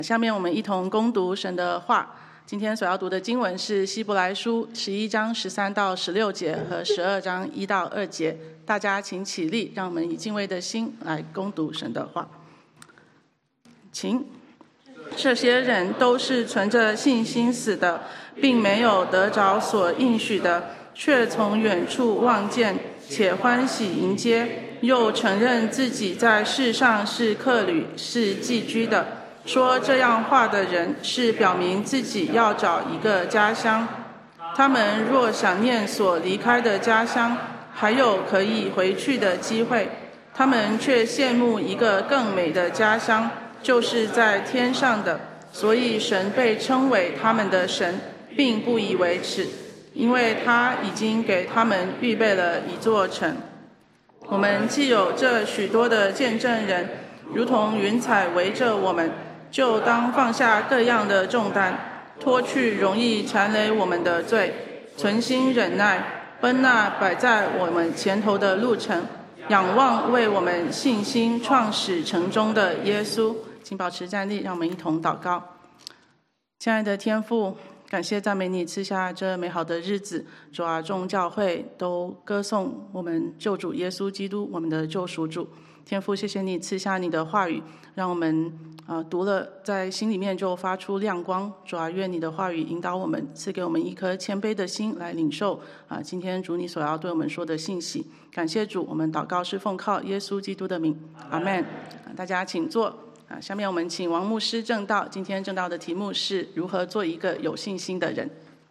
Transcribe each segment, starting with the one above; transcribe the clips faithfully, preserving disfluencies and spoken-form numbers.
下面我们一同攻读神的话。今天所要读的经文是希伯来书十一章十三到十六节和十二章一到二节。大家请起立，让我们以敬畏的心来攻读神的话。请。这些人都是存着信心死的，并没有得着所应许的，却从远处望见，且欢喜迎接，又承认自己在世上是客旅，是寄居的。说这样话的人是表明自己要找一个家乡。他们若想念所离开的家乡，还有可以回去的机会，他们却羡慕一个更美的家乡，就是在天上的。所以神被称为他们的神，并不以为耻，因为他已经给他们预备了一座城。我们既有这许多的见证人，如同云彩围着我们，就当放下各样的重担，脱去容易缠累我们的罪，存心忍耐，奔那摆在我们前头的路程，仰望为我们信心创始成终的耶稣。请保持站立，让我们一同祷告。亲爱的天父，感谢赞美你赐下这美好的日子，主啊，众教会都歌颂我们救主耶稣基督，我们的救赎主。天父，谢谢你赐下你的话语，让我们呃读了在心里面就发出亮光。主啊，愿你的话语引导我们，赐给我们一颗谦卑的心来领受啊、呃、今天主你所要对我们说的信息。感谢主，我们祷告是奉靠耶稣基督的名，阿们。大家请坐。啊，下面我们请王牧师证道。今天证道的题目是如何做一个有信心的人。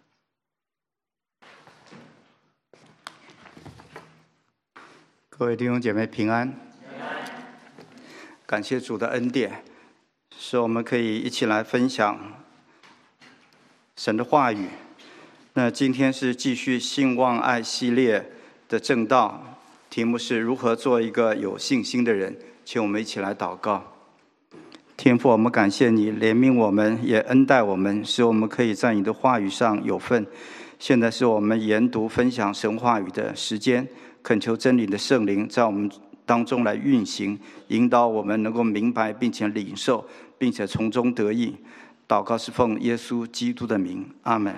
各位弟兄姐妹平安，感谢主的恩典，使我们可以一起来分享神的话语。那今天是继续信望爱系列的证道，题目是如何做一个有信心的人。请我们一起来祷告。天父，我们感谢你怜悯我们，也恩待我们，使我们可以在你的话语上有份。现在是我们研读分享神话语的时间，恳求真理的圣灵在我们当中来运行，引导我们能够明白并且领受，并且从中得益。祷告是奉耶稣基督的名，阿们。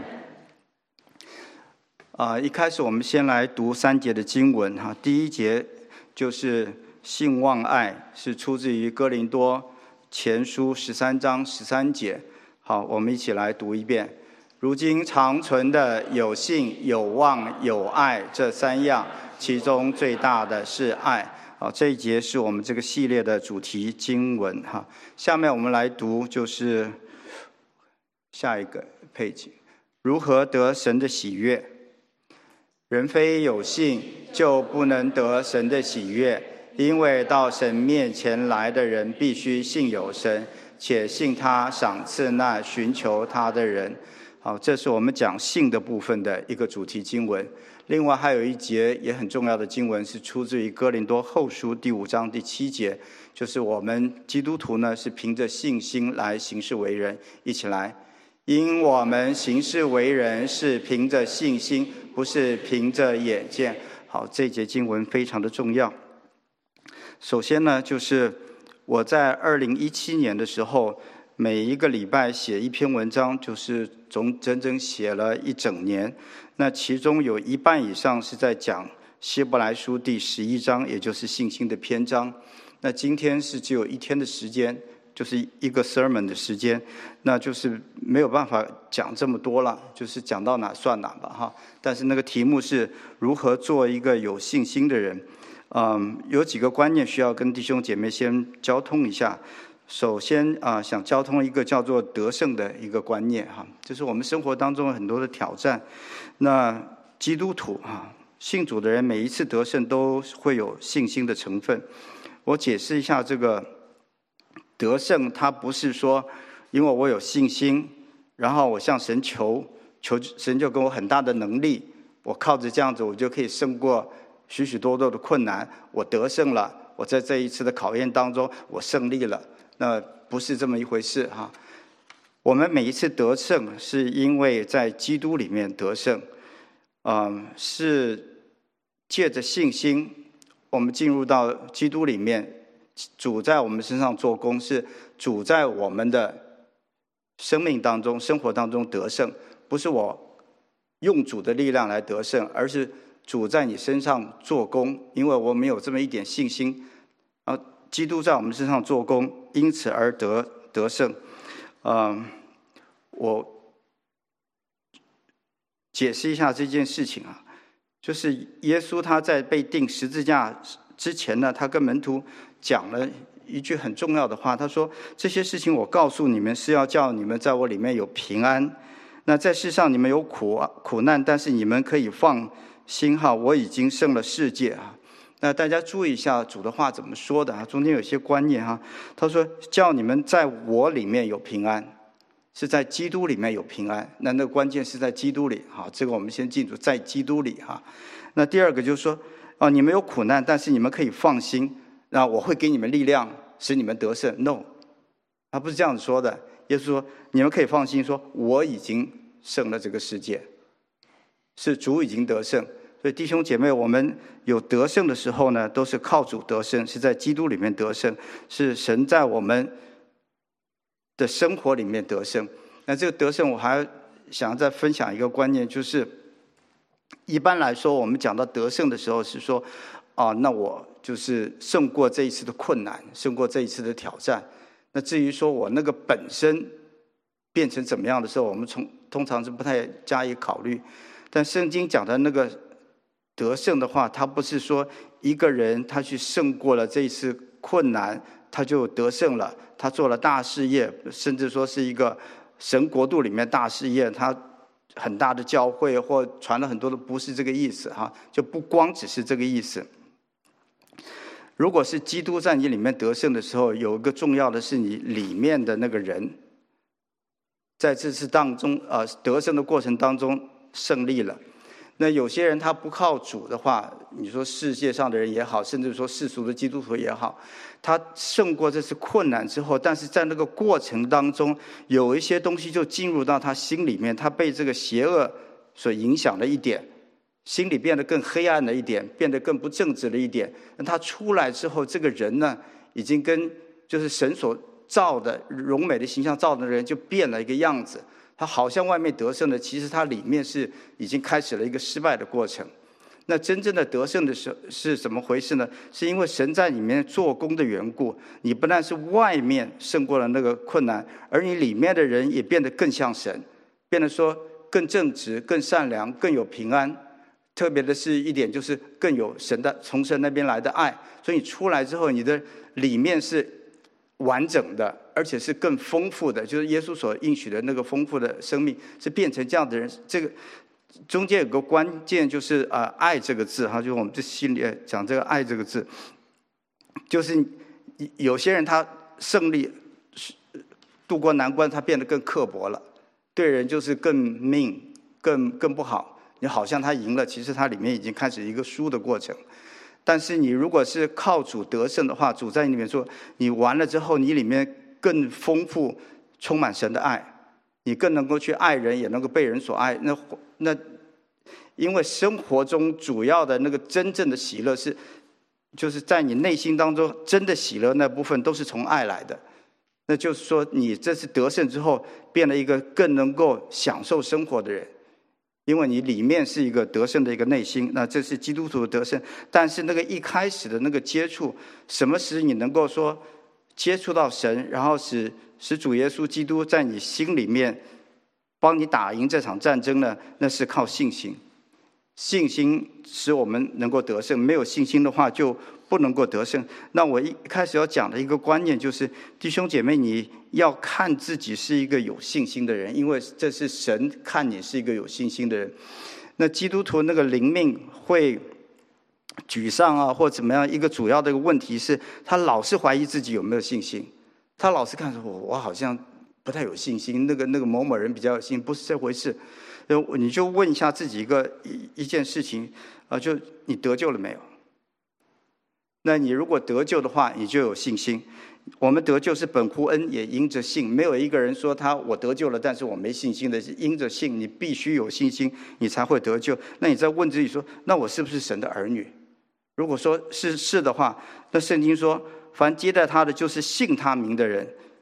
啊，一开始我们先来读三节的经文哈。第一节就是信望爱，是出自于哥林多前书十三章十三节。好，我们一起来读一遍。如今长存的有信、有望、有爱，这三样，其中最大的是爱。好，这一节是我们这个系列的主题经文哈。下面我们来读，就是下一个配景，如何得神的喜悦。人非有信，就不能得神的喜悦。因为到神面前来的人必须信有神，且信他赏赐那寻求他的人。好，这是我们讲信的部分的一个主题经文。另外还有一节也很重要的经文，是出自于哥林多后书第五章第七节，就是我们基督徒呢是凭着信心来行事为人。一起来，因我们行事为人是凭着信心，不是凭着眼见。好，这节经文非常的重要。首先呢，就是我在二零一七年的时候，每一个礼拜写一篇文章，就是总整整写了一整年。那其中有一半以上是在讲希伯来书第十一章，也就是信心的篇章。那今天是只有一天的时间，就是一个 sermon 的时间，那就是没有办法讲这么多了，就是讲到哪算哪吧哈。但是那个题目是如何做一个有信心的人。嗯，有几个观念需要跟弟兄姐妹先交通一下。首先啊、呃，想交通一个叫做得胜的一个观念哈，就是我们生活当中有很多的挑战。那基督徒啊，信主的人每一次得胜都会有信心的成分。我解释一下这个得胜，它不是说因为我有信心，然后我向神求，求神就给我很大的能力，我靠着这样子我就可以胜过许许多多的困难，我得胜了，我在这一次的考验当中我胜利了。那不是这么一回事哈。我们每一次得胜是因为在基督里面得胜，嗯，是借着信心我们进入到基督里面，主在我们身上做工，是主在我们的生命当中、生活当中得胜，不是我用主的力量来得胜，而是主在你身上做工，因为我们有这么一点信心，啊，基督在我们身上做工，因此而得得胜。嗯，我解释一下这件事情啊，就是耶稣他在被钉十字架之前呢，他跟门徒讲了一句很重要的话，他说：“这些事情我告诉你们，是要叫你们在我里面有平安。那在世上你们有苦苦难，但是你们可以放心哈，我已经胜了世界啊。”那大家注意一下主的话怎么说的啊？中间有些观念哈。他说：“叫你们在我里面有平安。”是在基督里面有平安，那那个关键是在基督里。好，这个我们先记住，在基督里哈。那第二个就是说，哦，你们有苦难，但是你们可以放心，那我会给你们力量，使你们得胜。No， 他不是这样子说的。耶稣说，你们可以放心，说我已经胜了这个世界，是主已经得胜。所以弟兄姐妹，我们有得胜的时候呢，都是靠主得胜，是在基督里面得胜，是神在我们的生活里面得胜。那这个得胜，我还想要再分享一个观念，就是一般来说，我们讲到得胜的时候是说，啊，那我就是胜过这一次的困难，胜过这一次的挑战。那至于说我那个本身变成怎么样的时候，我们从通常是不太加以考虑。但圣经讲的那个得胜的话，它不是说一个人他去胜过了这一次困难，他就得胜了，他做了大事业，甚至说是一个神国度里面大事业，他很大的教会或传了很多的，不是这个意思哈，就不光只是这个意思。如果是基督在你里面得胜的时候，有一个重要的是你里面的那个人，在这次当中呃得胜的过程当中胜利了。那有些人他不靠主的话，你说世界上的人也好，甚至说世俗的基督徒也好，他胜过这次困难之后，但是在那个过程当中，有一些东西就进入到他心里面，他被这个邪恶所影响了一点，心里变得更黑暗了一点，变得更不正直了一点。那他出来之后，这个人呢，已经跟就是神所造的荣美的形象造的人就变了一个样子。他好像外面得胜的，其实他里面是已经开始了一个失败的过程。那真正的得胜的是是怎么回事呢？是因为神在里面做工的缘故，你不但是外面胜过了那个困难，而你里面的人也变得更像神，变得说更正直、更善良、更有平安。特别的是一点就是更有神的从神那边来的爱，所以你出来之后，你的里面是完整的，而且是更丰富的，就是耶稣所应许的那个丰富的生命，是变成这样的人。这个中间有个关键就是呃爱这个字哈，就是我们这系列讲这个爱这个字，就是有些人他胜利度过难关，他变得更刻薄了，对人就是更命更更不好。你好像他赢了，其实他里面已经开始一个输的过程。但是你如果是靠主得胜的话，主在你里面说，你完了之后，你里面更丰富，充满神的爱，你更能够去爱人，也能够被人所爱。那那因为生活中主要的那个真正的喜乐是，就是在你内心当中真的喜乐那部分都是从爱来的。那就是说，你这次得胜之后，变了一个更能够享受生活的人。因为你里面是一个得胜的一个内心，那这是基督徒的得胜。但是那个一开始的那个接触，什么使你能够说接触到神，然后使使主耶稣基督在你心里面帮你打赢这场战争呢？那是靠信心。信心使我们能够得胜，没有信心的话就不能够得胜。那我一开始要讲的一个观念就是，弟兄姐妹，你要看自己是一个有信心的人，因为这是神看你是一个有信心的人。那基督徒那个灵命会沮丧啊，或怎么样，一个主要的一个问题是，他老是怀疑自己有没有信心，他老是看说我我好像不太有信心，那个那个某某人比较有信心，不是这回事。你就问一下自己一个一一件事情啊，就你得救了没有？那你如果得救的话，你就有信心。我们得救是本乎恩，也因着信。没有一个人说他我得救了，但是我没信心的，是因着信。你必须有信心，你才会得救。那你再问自己说，那我是不是神的儿女？如果说是是的话，那圣经说，凡接待他的，就是信他名的人，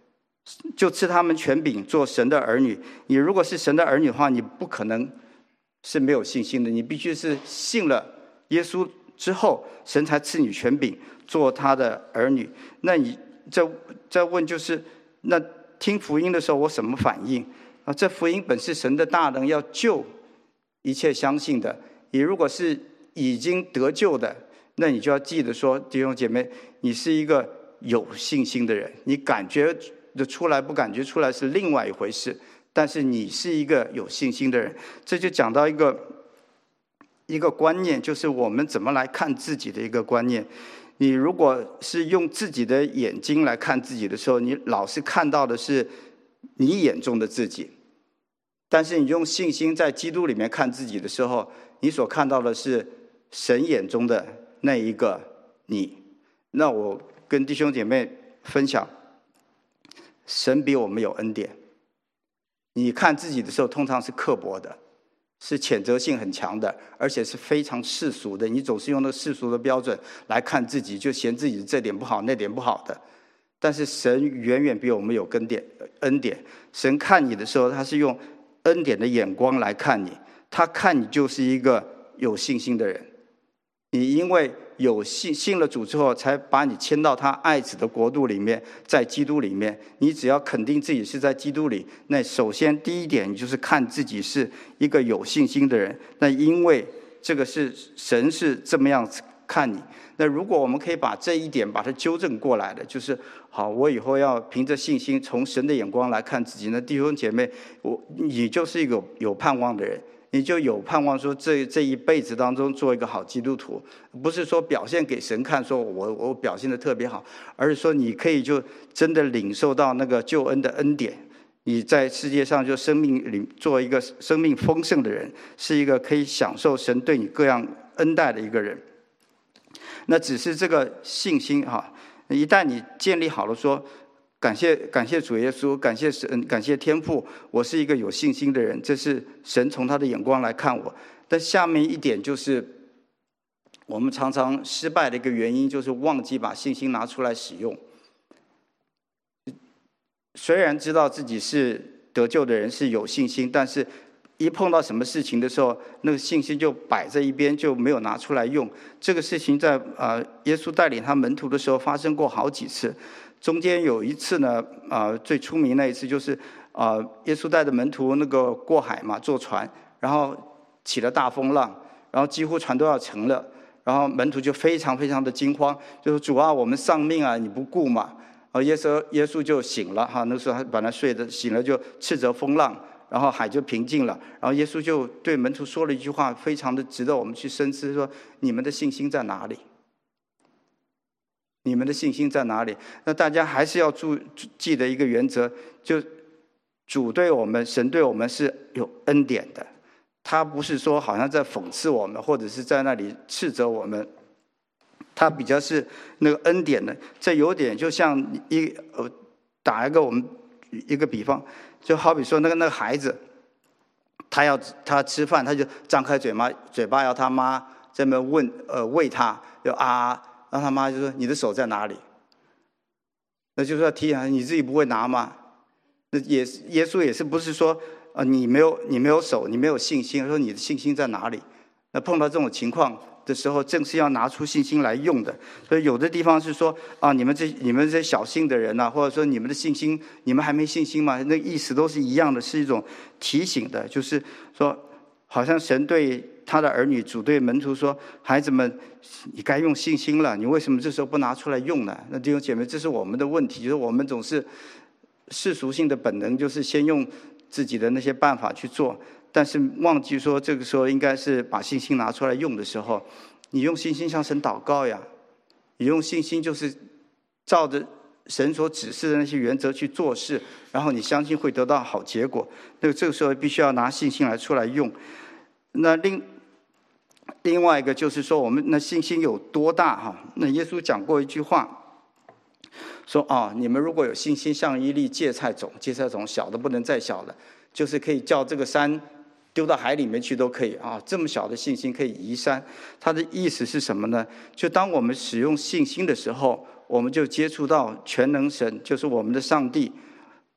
就赐他们权柄做神的儿女。你如果是神的儿女的话，你不可能是没有信心的，你必须是信了耶稣之后，神才赐你权柄做他的儿女。那你再再问就是，那听福音的时候我什么反应啊？这福音本是神的大能，要救一切相信的。你如果是已经得救的，那你就要记得说，弟兄姐妹，你是一个有信心的人。你感觉的出来不感觉出来是另外一回事，但是你是一个有信心的人。这就讲到一个一个观念，就是我们怎么来看自己的一个观念。你如果是用自己的眼睛来看自己的时候，你老是看到的是你眼中的自己，但是你用信心在基督里面看自己的时候，你所看到的是神眼中的那一个你。那我跟弟兄姐妹分享，神比我们有恩典。你看自己的时候通常是刻薄的，是谴责性很强的，而且是非常世俗的。你总是用那个世俗的标准来看自己，就嫌自己这点不好那点不好的。但是神远远比我们有恩典恩典。神看你的时候，他是用恩典的眼光来看你，他看你就是一个有信心的人。你因为有信信了主之后，才把你迁到他爱子的国度里面，在基督里面。你只要肯定自己是在基督里，那首先第一点，你就是看自己是一个有信心的人。那因为这个是神是这么样看你。那如果我们可以把这一点把它纠正过来的，就是好，我以后要凭着信心从神的眼光来看自己。那弟兄姐妹，我你就是一个有盼望的人，你就有盼望说这这一辈子当中做一个好基督徒，不是说表现给神看，说我我表现得特别好，而是说你可以就真的领受到那个救恩的恩典。你在世界上就生命里做一个生命丰盛的人，是一个可以享受神对你各样恩待的一个人。那只是这个信心哈，一旦你建立好了说，感谢感谢主耶稣，感谢神，感谢天父，我是一个有信心的人，这是神从他的眼光来看我。但下面一点就是，我们常常失败的一个原因，就是忘记把信心拿出来使用。虽然知道自己是得救的人，是有信心，但是一碰到什么事情的时候，那个信心就摆在一边，就没有拿出来用。这个事情在呃耶稣带领他门徒的时候发生过好几次。中间有一次呢，呃最出名那一次就是呃耶稣带着门徒那个过海嘛，坐船，然后起了大风浪，然后几乎船都要沉了，然后门徒就非常非常的惊慌，就说主啊，我们丧命啊，你不顾嘛？而耶稣耶稣就醒了哈，那时候他本来睡的，醒了就斥责风浪。然后海就平静了，然后耶稣就对门徒说了一句话，非常的值得我们去深思，说你们的信心在哪里？你们的信心在哪里？那大家还是要注记得一个原则，就主对我们，神对我们是有恩典的，他不是说好像在讽刺我们，或者是在那里斥责我们，他比较是那个恩典的。这有点就像一呃打一个我们一个比方。就好比说那个那个孩子，他要他吃饭，他就张开嘴巴，嘴巴要他妈在那问呃喂他，就啊，让他妈就说你的手在哪里？那就是说提醒你自己不会拿吗？那也耶稣也是不是说呃你没有你没有手，你没有信心，说你的信心在哪里？那碰到这种情况的时候，正是要拿出信心来用的。所以有的地方是说啊，你们这你们这些小信的人呐、啊，或者说你们的信心，你们还没信心吗？那意思都是一样的，是一种提醒的，就是说，好像神对他的儿女，主对门徒说：“孩子们，你该用信心了，你为什么这时候不拿出来用呢？”那弟兄姐妹，这是我们的问题，就是我们总是世俗性的本能，就是先用自己的那些办法去做。但是忘记说，这个时候应该是把信心拿出来用的时候，你用信心向神祷告呀，你用信心就是照着神所指示的那些原则去做事，然后你相信会得到好结果。那这个时候必须要拿信心来出来用。那另另外一个就是说，我们那信心有多大哈？那耶稣讲过一句话，说啊，你们如果有信心像一粒芥菜种，芥菜种小的不能再小了，就是可以叫这个山丢到海里面去都可以啊！这么小的信心可以移山，它的意思是什么呢？就当我们使用信心的时候，我们就接触到全能神，就是我们的上帝，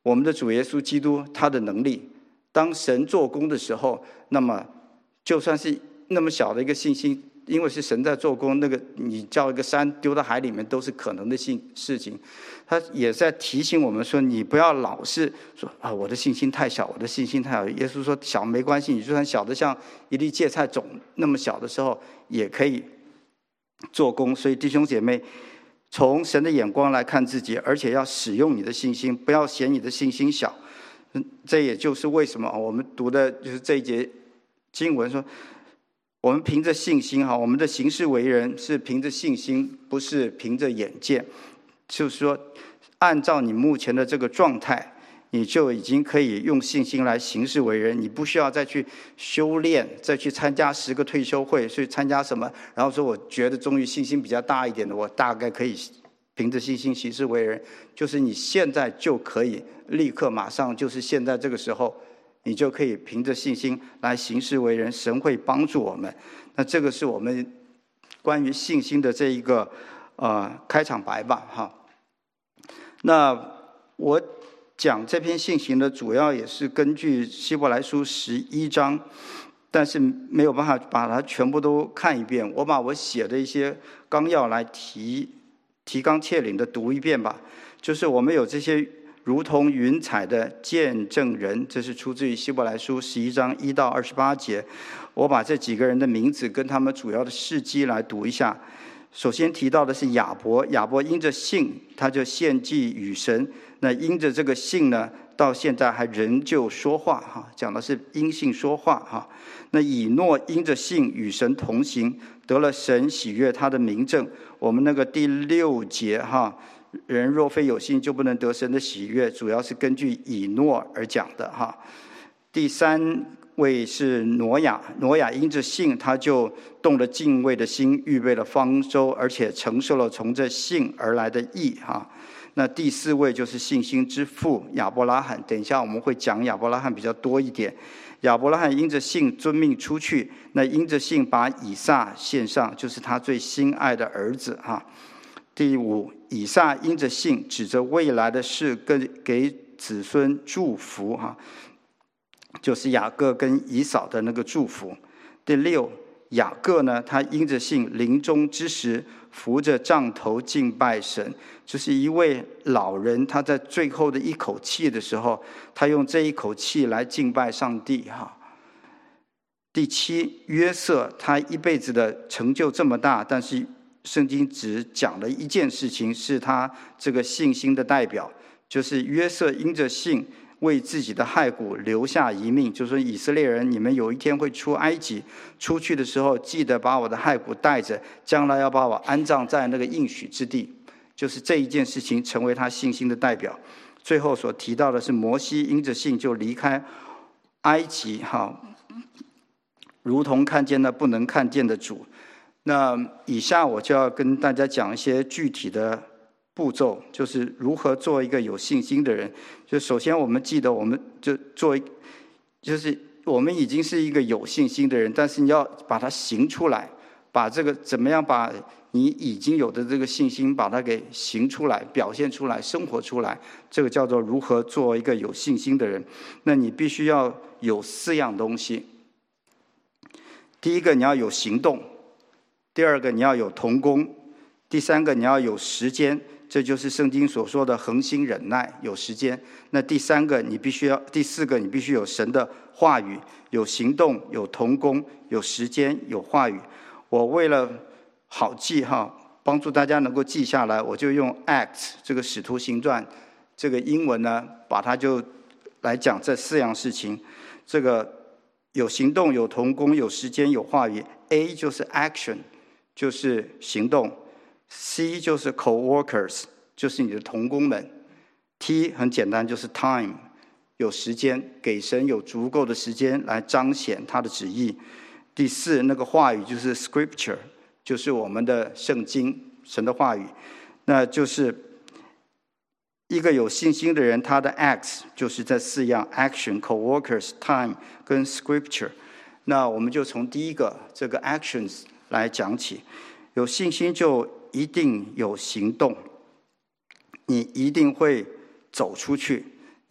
我们的主耶稣基督他的能力。当神做工的时候，那么就算是那么小的一个信心，因为是神在做工，那个你叫一个山丢到海里面都是可能的事情。他也在提醒我们说，你不要老是说啊，我的信心太小，我的信心太小。耶稣说小没关系，你就算小的像一粒芥菜种那么小的时候也可以做工。所以弟兄姐妹，从神的眼光来看自己，而且要使用你的信心，不要嫌你的信心小。这也就是为什么我们读的就是这一节经文说，我们凭着信心，我们的行事为人是凭着信心，不是凭着眼见。就是说，按照你目前的这个状态，你就已经可以用信心来行事为人，你不需要再去修炼，再去参加十个退休会，去参加什么，然后说我觉得终于信心比较大一点的，我大概可以凭着信心行事为人。就是你现在就可以立刻马上，就是现在这个时候，你就可以凭着信心来行事为人，神会帮助我们。那这个是我们关于信心的这一个呃开场白吧，哈。那我讲这篇信息呢，主要也是根据希伯来书十一章，但是没有办法把它全部都看一遍。我把我写的一些纲要来提提纲挈领的读一遍吧。就是我们有这些如同云彩的见证人，这是出自于希伯来书十一章一到二十八节。我把这几个人的名字跟他们主要的事迹来读一下。首先提到的是亚伯，亚伯因着信，他就献祭与神。那因着这个信呢，到现在还仍旧说话哈，讲的是因信说话哈。那以诺因着信与神同行，得了神喜悦他的明证。我们那个第六节哈，人若非有信，就不能得神的喜悦，主要是根据以诺而讲的哈。第三位是挪亚，挪亚因着信，他就动了敬畏的心，预备了方舟，而且承受了从这信而来的义哈。那第四位就是信心之父亚伯拉罕，等一下我们会讲亚伯拉罕比较多一点。亚伯拉罕因着信遵命出去，那因着信把以撒献上，就是他最心爱的儿子哈。第五，以撒因着信指着未来的事跟给子孙祝福哈，就是雅各跟以扫的那个祝福。第六，雅各呢，他因着信临终之时扶着杖头敬拜神，就是一位老人，他在最后的一口气的时候，他用这一口气来敬拜上帝哈。第七，约瑟他一辈子的成就这么大，但是圣经只讲了一件事情，是他这个信心的代表，就是约瑟因着信为自己的骸骨留下一命，就是说以色列人，你们有一天会出埃及，出去的时候记得把我的骸骨带着，将来要把我安葬在那个应许之地。就是这一件事情成为他信心的代表。最后所提到的是摩西因着信就离开埃及哈，如同看见那不能看见的主。那以下我就要跟大家讲一些具体的步骤，就是如何做一个有信心的人。就首先我们记得，我们就做，就是我们已经是一个有信心的人，但是你要把它行出来，把这个怎么样把你已经有的这个信心把它给行出来，表现出来，生活出来，这个叫做如何做一个有信心的人。那你必须要有四样东西。第一个，你要有行动；第二个，你要有同工；第三个，你要有时间，这就是圣经所说的恒心忍耐，有时间。那第三个，你必须要，第四个，你必须有神的话语，有行动，有同工，有时间，有话语。我为了好记哈，帮助大家能够记下来，我就用 Acts 这个使徒行传这个英文呢，把它就来讲这四样事情。这个有行动，有同工，有时间，有话语。A 就是 action， 就是行动。C 就是 co-workers， 就是你的同工们。T 很简单，就是 time， 有时间，给神有足够的时间来彰显他的旨意。第四，那个话语就是 scripture， 就是我们的圣经，神的话语。那就是一个有信心的人，他的 acts 就是这四样 action co-workers time 跟 scripture。 那我们就从第一个这个 actions 来讲起。有信心就一定有行动，你一定会走出去，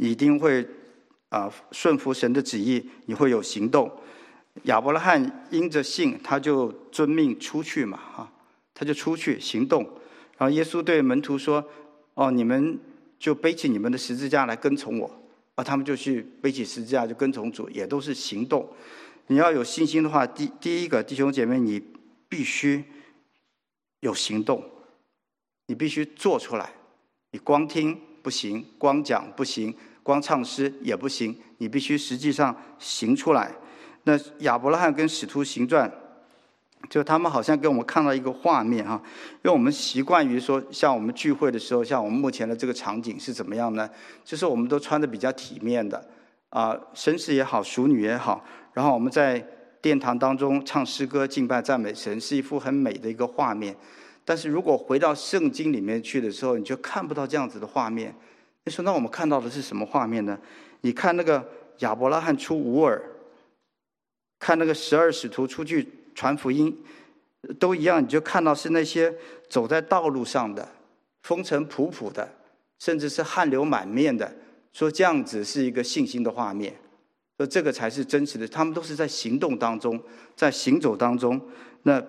你一定会啊、呃、顺服神的旨意，你会有行动。亚伯拉罕因着信，他就遵命出去嘛，哈，他就出去行动。然后耶稣对门徒说：“哦，你们就背起你们的十字架来跟从我。”啊，他们就去背起十字架就跟从主，也都是行动。你要有信心的话，第第一个弟兄姐妹，你必须有行动，你必须做出来。你光听不行，光讲不行，光唱诗也不行，你必须实际上行出来。那亚伯拉罕跟使徒行传，就他们好像给我们看到一个画面哈，因为我们习惯于说，像我们聚会的时候，像我们目前的这个场景是怎么样呢？就是我们都穿的比较体面的啊、呃，绅士也好，淑女也好，然后我们在殿堂当中唱诗歌、敬拜、赞美神，是一幅很美的一个画面。但是如果回到圣经里面去的时候，你就看不到这样子的画面。你说那我们看到的是什么画面呢？你看那个亚伯拉罕出乌尔，看那个十二使徒出去传福音，都一样，你就看到是那些走在道路上的，风尘仆仆的，甚至是汗流满面的，说这样子是一个信心的画面，说这个才是真实的。他们都是在行动当中，在行走当中，那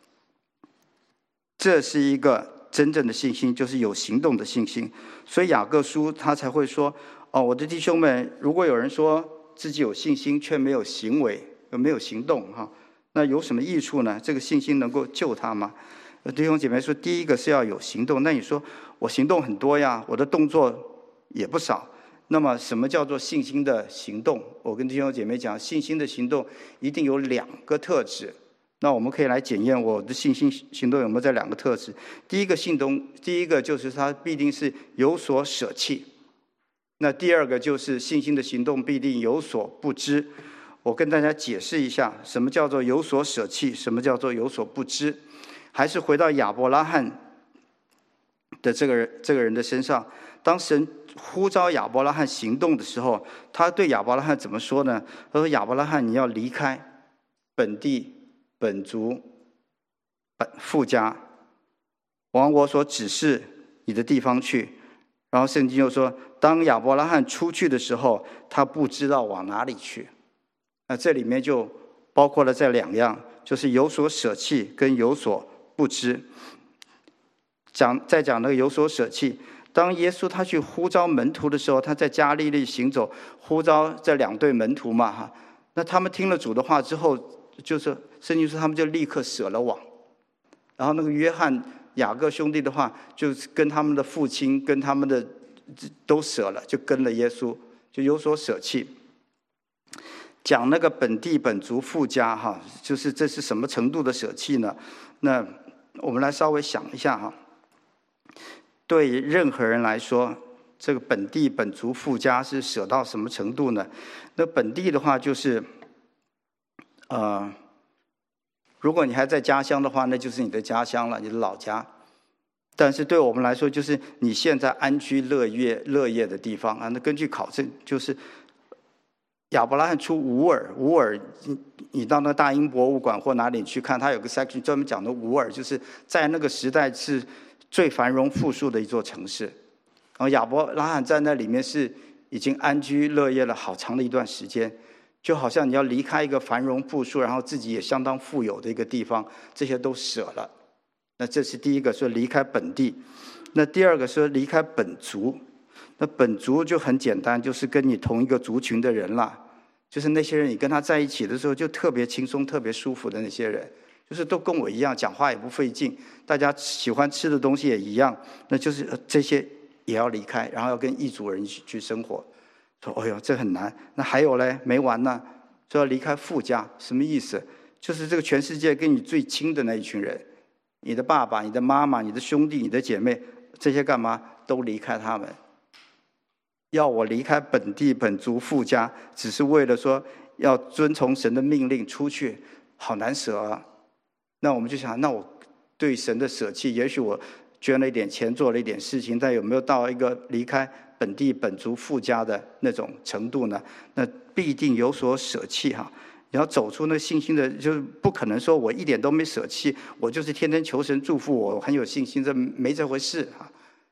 这是一个真正的信心，就是有行动的信心。所以雅各书他才会说：哦，我的弟兄们，如果有人说自己有信心却没有行为，没有行动哈，那有什么益处呢？这个信心能够救他吗？弟兄姐妹说，第一个是要有行动。那你说我行动很多呀，我的动作也不少。那么什么叫做信心的行动？我跟弟兄姐妹讲，信心的行动一定有两个特质。那我们可以来检验我的信心行动有没有这两个特质。第一个行动，第一个就是它必定是有所舍弃。那第二个就是信心的行动必定有所不知。我跟大家解释一下，什么叫做有所舍弃，什么叫做有所不知。还是回到亚伯拉罕的这个人这个人的身上，当神呼召亚伯拉罕行动的时候，他对亚伯拉罕怎么说呢？他说：亚伯拉罕，你要离开本地本族本父家，往我所指示你的地方去。然后圣经又说，当亚伯拉罕出去的时候，他不知道往哪里去。那这里面就包括了这两样，就是有所舍弃跟有所不知。讲再讲那个有所舍弃，当耶稣他去呼召门徒的时候，他在加利利行走，呼召这两对门徒嘛哈，那他们听了主的话之后，就是圣经说他们就立刻舍了网。然后那个约翰、雅各兄弟的话，就跟他们的父亲、跟他们的都舍了，就跟了耶稣，就有所舍弃。讲那个本地本族父家哈，就是这是什么程度的舍弃呢？那我们来稍微想一下哈。对任何人来说，这个本地本族父家是舍到什么程度呢？那本地的话就是，呃，如果你还在家乡的话，那就是你的家乡了，你的老家。但是对我们来说，就是你现在安居乐业乐业的地方啊。那根据考证，就是亚伯拉罕出乌尔，乌尔，你到那个大英博物馆或哪里去看，它有个 section 专门讲的乌尔，就是在那个时代是最繁荣富庶的一座城市。然后亚伯拉罕在那里面是已经安居乐业了好长的一段时间，就好像你要离开一个繁荣富庶，然后自己也相当富有的一个地方，这些都舍了。那这是第一个，说离开本地。那第二个说离开本族。那本族就很简单，就是跟你同一个族群的人啦，就是那些人你跟他在一起的时候就特别轻松、特别舒服的那些人，就是都跟我一样，讲话也不费劲，大家喜欢吃的东西也一样，那就是这些也要离开，然后要跟异族人去生活。说哎呦这很难。那还有嘞，没完呢，说要离开父家，什么意思？就是这个全世界跟你最亲的那一群人，你的爸爸、你的妈妈、你的兄弟、你的姐妹，这些干嘛都离开他们。要我离开本地本族父家，只是为了说要遵从神的命令出去，好难舍啊。那我们就想，那我对神的舍弃，也许我捐了一点钱，做了一点事情，但有没有到一个离开本地本族父家的那种程度呢？那必定有所舍弃哈。你要走出那信心的，就是不可能说我一点都没舍弃，我就是天天求神祝福我，我很有信心，这没这回事哈。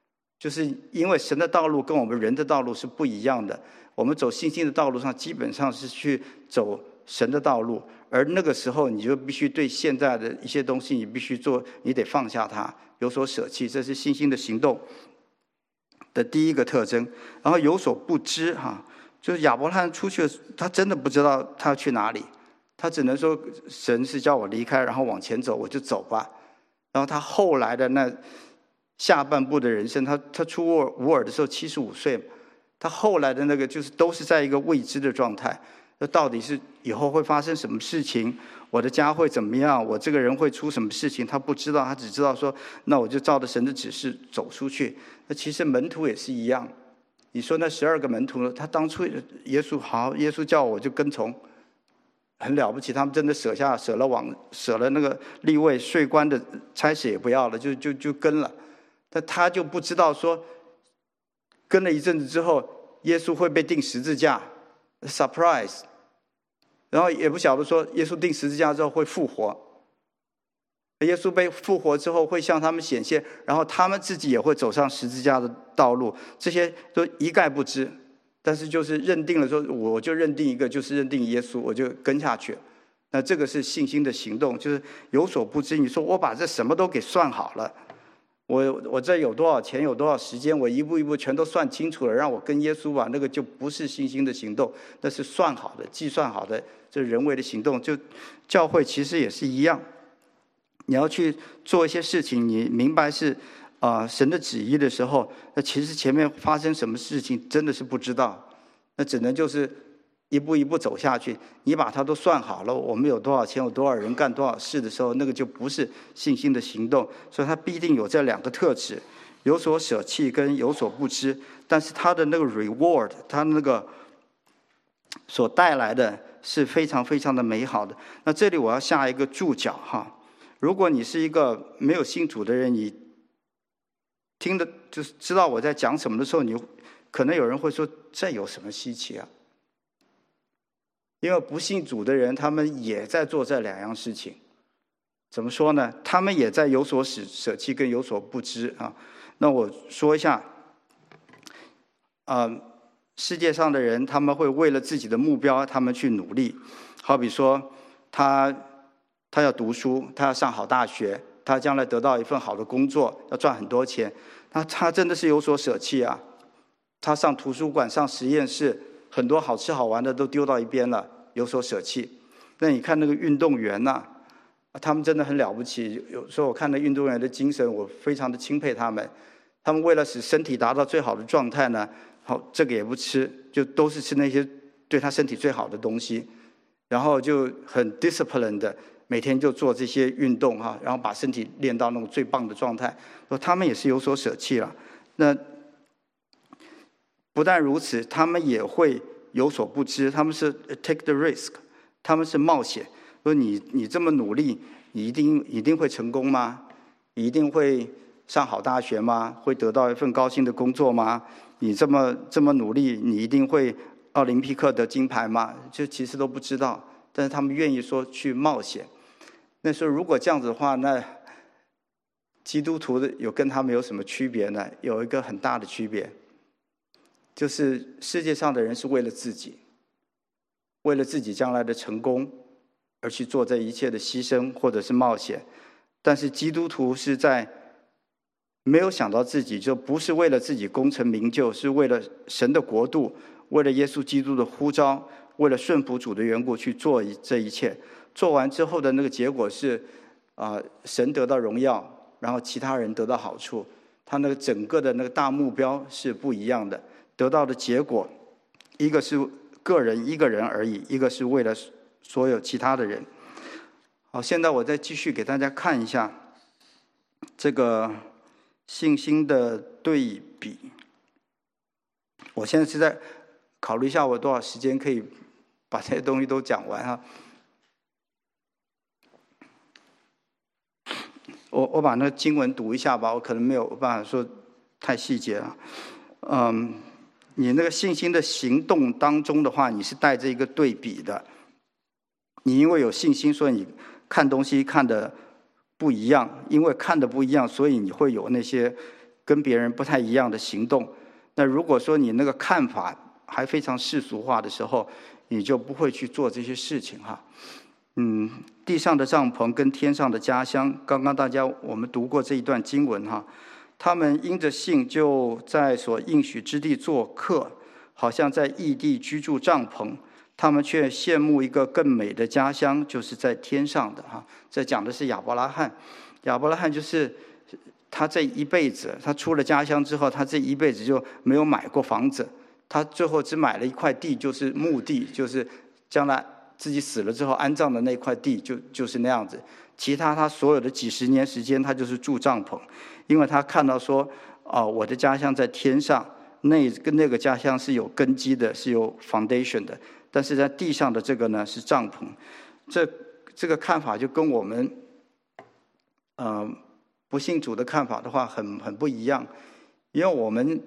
就是因为神的道路跟我们人的道路是不一样的，我们走信心的道路上基本上是去走神的道路，而那个时候你就必须对现在的一些东西你必须做，你得放下它，有所舍弃，这是信心的行动的第一个特征。然后有所不知哈，就是亚伯拉罕出去，他真的不知道他要去哪里，他只能说神是叫我离开，然后往前走，我就走吧。然后他后来的那下半部的人生，他他出乌尔的时候七十五岁，他后来的那个就是都是在一个未知的状态。那到底是以后会发生什么事情？我的家会怎么样？我这个人会出什么事情？他不知道，他只知道说，那我就照着神的指示走出去。那其实门徒也是一样。你说那十二个门徒呢？他当初耶稣好，耶稣叫我就跟从，很了不起。他们真的舍下舍了网，舍了那个利未税关的差事也不要了，就就就跟了。但他就不知道说，跟了一阵子之后，耶稣会被钉十字架 ，surprise。然后也不晓得说，耶稣钉十字架之后会复活。耶稣被复活之后会向他们显现，然后他们自己也会走上十字架的道路，这些都一概不知。但是就是认定了说，我就认定一个，就是认定耶稣，我就跟下去。那这个是信心的行动，就是有所不知。你说我把这什么都给算好了。我我这有多少钱，有多少时间，我一步一步全都算清楚了，让我跟耶稣吧，那个就不是信心的行动，那是算好的、计算好的，这人为的行动。就教会其实也是一样，你要去做一些事情，你明白是啊、呃、神的旨意的时候，那其实前面发生什么事情真的是不知道，那只能就是一步一步走下去。你把它都算好了，我们有多少钱，有多少人干多少事的时候，那个就不是信心的行动。所以它必定有这两个特质，有所舍弃跟有所不知。但是它的那个 reward， 它那个所带来的是非常非常的美好的。那这里我要下一个注脚哈，如果你是一个没有信主的人，你听的就是知道我在讲什么的时候，你可能有人会说，这有什么稀奇啊？因为不信主的人，他们也在做这两样事情。怎么说呢？他们也在有所舍舍弃跟有所不知啊。那我说一下，呃，世界上的人他们会为了自己的目标，他们去努力。好比说，他他要读书，他要上好大学，他将来得到一份好的工作，要赚很多钱，那他真的是有所舍弃啊。他上图书馆，上实验室，很多好吃好玩的都丢到一边了，有所舍弃。那你看那个运动员呐、啊，他们真的很了不起。有时候我看那运动员的精神，我非常的钦佩他们。他们为了使身体达到最好的状态呢，好，这个也不吃，就都是吃那些对他身体最好的东西，然后就很 disciplined 的每天就做这些运动哈，然后把身体练到那种最棒的状态。他们也是有所舍弃了。那不但如此，他们也会有所不知，他们是 take the risk， 他们是冒险。说你你这么努力，你一定一定会成功吗？你一定会上好大学吗？会得到一份高薪的工作吗？你这么这么努力，你一定会奥林匹克得金牌吗？就其实都不知道，但是他们愿意说去冒险。那时候如果这样子的话，那基督徒的有跟他们有什么区别呢？有一个很大的区别，就是世界上的人是为了自己，为了自己将来的成功而去做这一切的牺牲或者是冒险。但是基督徒是在没有想到自己，就不是为了自己功成名就，是为了神的国度，为了耶稣基督的呼召，为了顺服主的缘故去做这一切。做完之后的那个结果是啊、呃，神得到荣耀，然后其他人得到好处。他那个整个的那个大目标是不一样的，得到的结果一个是个人一个人而已，一个是为了所有其他的人。好，现在我再继续给大家看一下这个信心的对比。我现在是在考虑一下我多少时间可以把这些东西都讲完哈。我我把那个经文读一下吧，我可能没有办法说太细节了。嗯，你那个信心的行动当中的话，你是带着一个对比的。你因为有信心，所以你看东西看的不一样，因为看的不一样，所以你会有那些跟别人不太一样的行动。那如果说你那个看法还非常世俗化的时候，你就不会去做这些事情哈。嗯，地上的帐篷跟天上的家乡，刚刚大家我们读过这一段经文哈。他们因着信就在所应许之地做客，好像在异地居住帐篷，他们却羡慕一个更美的家乡，就是在天上的哈。这讲的是亚伯拉罕，亚伯拉罕就是他这一辈子，他出了家乡之后，他这一辈子就没有买过房子，他最后只买了一块地，就是墓地，就是将来自己死了之后安葬的那块地，就就是那样子。其他他所有的几十年时间，他就是住帐篷，因为他看到说，啊、呃，我的家乡在天上，那跟那个家乡是有根基的，是有 foundation 的，但是在地上的这个呢是帐篷。这这个看法就跟我们，呃，不信主的看法的话很很不一样，因为我们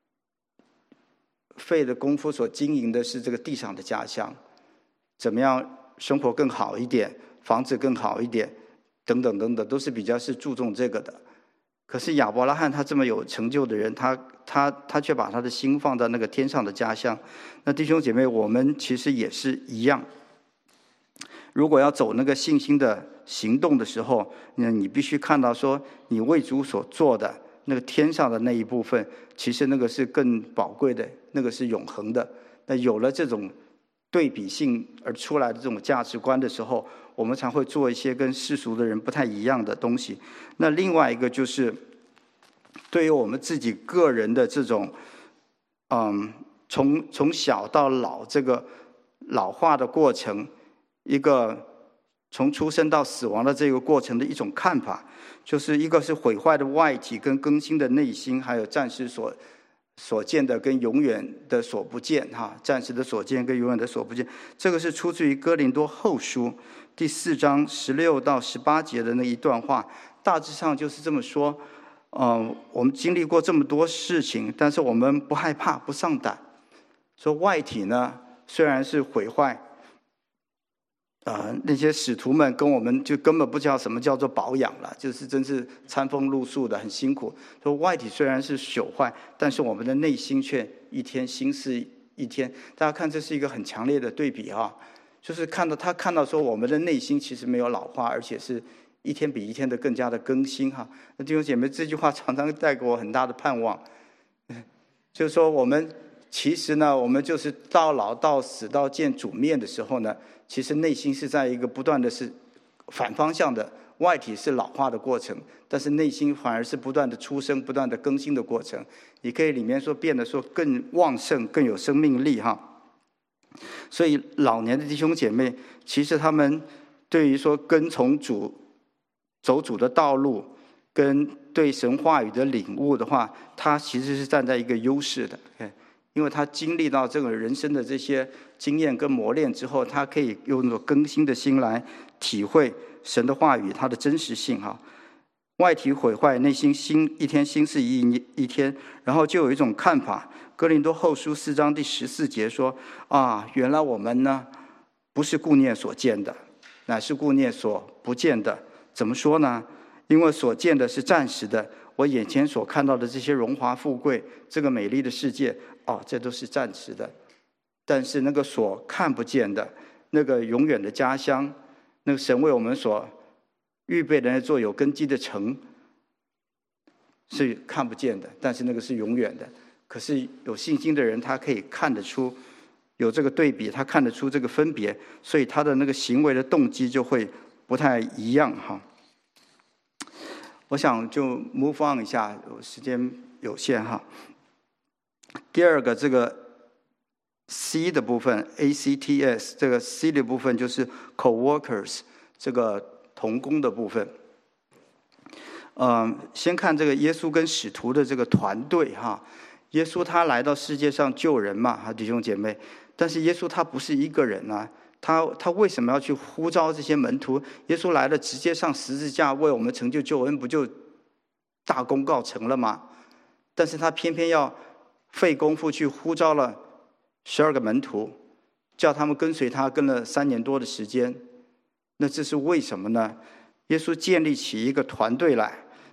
费的功夫所经营的是这个地上的家乡，怎么样生活更好一点，房子更好一点，等等等等，都是比较是注重这个的。可是亚伯拉罕他这么有成就的人，他他他却把他的心放在那个天上的家乡。那弟兄姐妹，我们其实也是一样。如果要走那个信心的行动的时候，那你必须看到说，你为主所做的那个天上的那一部分，其实那个是更宝贵的，那个是永恒的。那有了这种对比性而出来的这种价值观的时候，我们才会做一些跟世俗的人不太一样的东西。那另外一个就是对于我们自己个人的这种嗯，从从小到老这个老化的过程，一个从出生到死亡的这个过程的一种看法，就是一个是毁坏的外体跟更新的内心，还有暂时所所见的跟永远的所不见哈，暂时的所见跟永远的所不见。这个是出自于哥林多后书第四章十六到十八节的那一段话，大致上就是这么说。呃，我们经历过这么多事情，但是我们不害怕，不丧胆。说外体呢，虽然是毁坏，呃，那些使徒们跟我们就根本不知道什么叫做保养了，就是真是餐风露宿的，很辛苦。说外体虽然是朽坏，但是我们的内心却一天新似一天。大家看，这是一个很强烈的对比啊，就是看到他看到说我们的内心其实没有老化，而且是一天比一天的更加的更新哈。那弟兄姐妹，这句话常常带给我很大的盼望，就是说我们其实呢，我们就是到老到死到见主面的时候呢，其实内心是在一个不断的是反方向的，外体是老化的过程，但是内心反而是不断的出生、不断的更新的过程。你可以里面说变得说更旺盛、更有生命力哈。所以老年的弟兄姐妹，其实他们对于说跟从主、走主的道路，跟对神话语的领悟的话，他其实是站在一个优势的。因为他经历到这个人生的这些经验跟磨练之后，他可以用那种更新的心来体会神的话语它的真实性哈。外体毁坏，内心新一天新似一一天。然后就有一种看法，哥林多后书四章第十四节说啊，原来我们呢不是顾念所见的，乃是顾念所不见的。怎么说呢？因为所见的是暂时的，我眼前所看到的这些荣华富贵，这个美丽的世界，哦，这都是暂时的。但是那个所看不见的，那个永远的家乡，那个神为我们所预备的那座有根基的城，是看不见的，但是那个是永远的。可是有信心的人，他可以看得出有这个对比，他看得出这个分别，所以他的那个行为的动机就会不太一样哈。我想就 move on 一下，时间有限哈。第二个这个 C 的部分 A C T S， 这个 C 的部分就是 co-workers 这个同工的部分。嗯，先看这个耶稣跟使徒的这个团队哈。耶稣他来到世界上救人嘛，弟兄姐妹。但是耶稣他不是一个人啊，他他为什么要去呼召这些门徒？耶稣来了，直接上十字架为我们成就救恩，不就大功告成了吗？但是他偏偏要费功夫去呼召了十二个门徒，叫他们跟随他，跟了三年多的时间。那这是为什么呢？耶稣建立起一个团队来，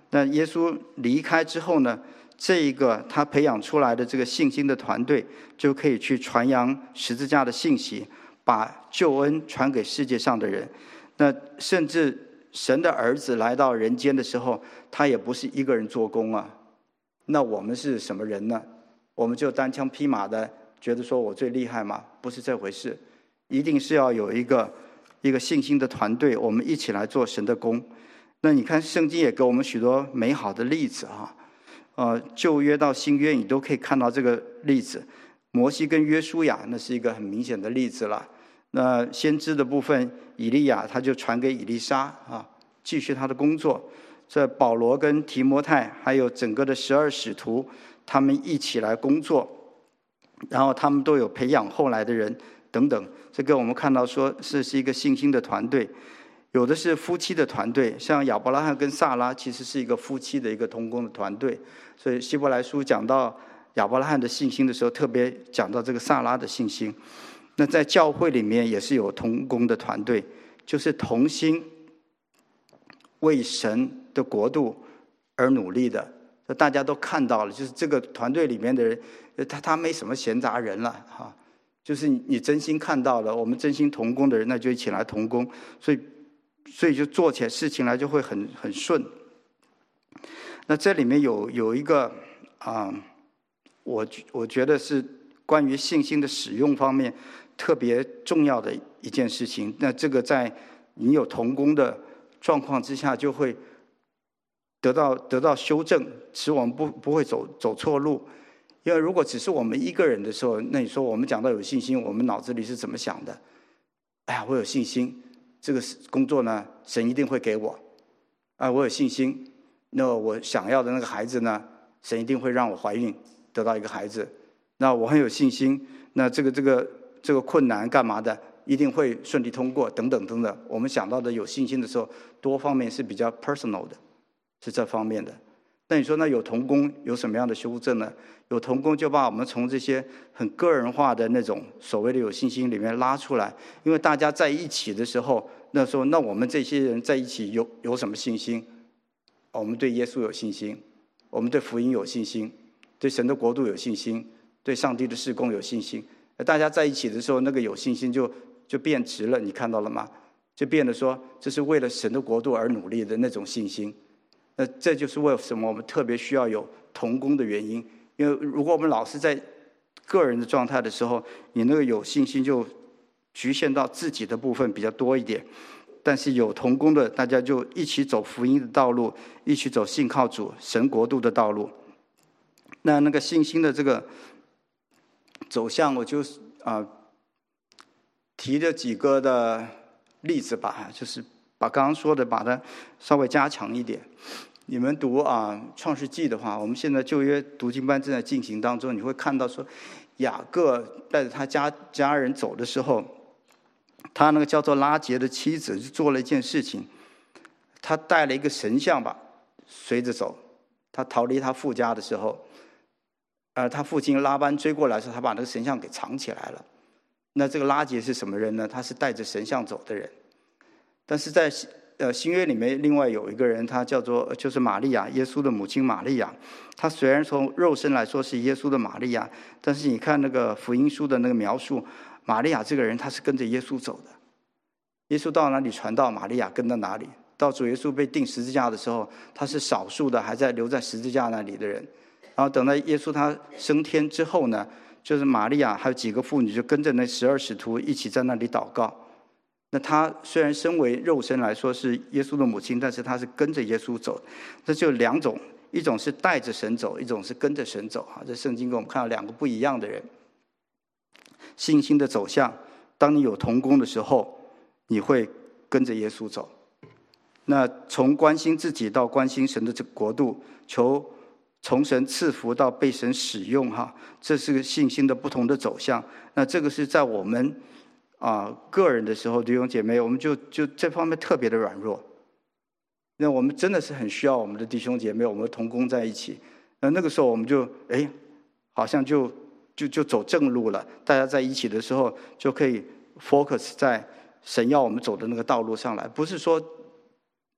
那耶稣离开之后呢，这一个他培养出来的这个信心的团队，就可以去传扬十字架的信息，把救恩传给世界上的人。那甚至神的儿子来到人间的时候，他也不是一个人做工啊。那我们是什么人呢？我们就单枪匹马的觉得说我最厉害吗？不是这回事，一定是要有一个一个信心的团队，我们一起来做神的工。那你看圣经也给我们许多美好的例子啊，呃，旧约到新约你都可以看到这个例子。摩西跟约书亚那是一个很明显的例子了。那先知的部分，以利亚他就传给以利沙啊，继续他的工作。这保罗跟提摩太还有整个的十二使徒，他们一起来工作，然后他们都有培养后来的人等等。这个我们看到说是是一个信心的团队。有的是夫妻的团队，像亚伯拉罕跟撒拉其实是一个夫妻的一个同工的团队。所以希伯来书讲到亚伯拉罕的信心的时候，特别讲到这个撒拉的信心。那在教会里面也是有同工的团队，就是同心为神的国度而努力的。大家都看到了，就是这个团队里面的人，他他没什么闲杂人了哈，就是你真心看到了，我们真心同工的人，那就一起来同工，所以所以就做起来事情来就会很很顺。那这里面有有一个啊、呃，我我觉得是关于信心的使用方面特别重要的一件事情。那这个在你有同工的状况之下，就会得到得到修正，使我们不不会走走错路。因为如果只是我们一个人的时候，那你说我们讲到有信心，我们脑子里是怎么想的？哎呀，我有信心，这个工作呢，神一定会给我。啊，我有信心，那我想要的那个孩子呢，神一定会让我怀孕得到一个孩子。那我很有信心，那这个这个这个困难干嘛的，一定会顺利通过，等等等等。我们想到的有信心的时候，多方面是比较 personal 的，是这方面的。那你说那有同工有什么样的修正呢？有同工就把我们从这些很个人化的那种所谓的有信心里面拉出来，因为大家在一起的时候，那时候那我们这些人在一起有有什么信心？我们对耶稣有信心，我们对福音有信心，对神的国度有信心，对上帝的事工有信心。大家在一起的时候，那个有信心就就变直了，你看到了吗？就变得说这是为了神的国度而努力的那种信心。那这就是为什么我们特别需要有同工的原因。因为如果我们老是在个人的状态的时候，你那个有信心就局限到自己的部分比较多一点。但是有同工的，大家就一起走福音的道路，一起走信靠主神国度的道路。那那个信心的这个走向，我就啊、呃、提了几个的例子吧，就是把刚刚说的把它稍微加强一点。你们读啊《创世纪》的话，我们现在旧约读经班正在进行当中，你会看到说，雅各带着他家家人走的时候，他那个叫做拉结的妻子就做了一件事情，他带了一个神像吧，随着走。他逃离他父家的时候，呃，他父亲拉班追过来的时候，他把那个神像给藏起来了。那这个拉结是什么人呢？他是带着神像走的人。但是在呃，新约里面另外有一个人，他叫做就是玛利亚，耶稣的母亲玛利亚。他虽然从肉身来说是耶稣的玛利亚，但是你看那个福音书的那个描述，玛利亚这个人他是跟着耶稣走的。耶稣到哪里传道，玛利亚跟到哪里。到主耶稣被钉十字架的时候，他是少数的还在留在十字架那里的人。然后等到耶稣他升天之后呢，就是玛利亚还有几个妇女就跟着那十二使徒一起在那里祷告。那他虽然身为肉身来说是耶稣的母亲，但是他是跟着耶稣走。这就两种，一种是带着神走，一种是跟着神走。这圣经给我们看到两个不一样的人。信心的走向，当你有同工的时候，你会跟着耶稣走。那从关心自己到关心神的这个国度，求从神赐福到被神使用，哈，这是个信心的不同的走向。那这个是在我们啊，个人的时候，弟兄姐妹，我们就就这方面特别的软弱。那我们真的是很需要我们的弟兄姐妹，我们同工在一起。那那个时候我们就哎，好像就就就走正路了。大家在一起的时候，就可以 focus 在神要我们走的那个道路上来。不是说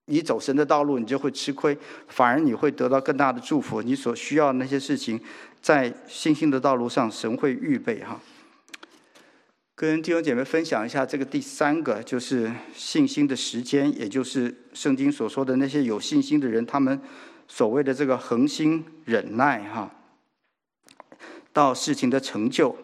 你走神的道路，你就会吃亏，反而你会得到更大的祝福。你所需要的那些事情，在信心的道路上，神会预备哈。跟弟兄姐妹分享一下这个第三个，就是信心的时间，也就是圣经所说的那些有信心的人，他们所谓的这个恒心忍耐哈，到事情的成就。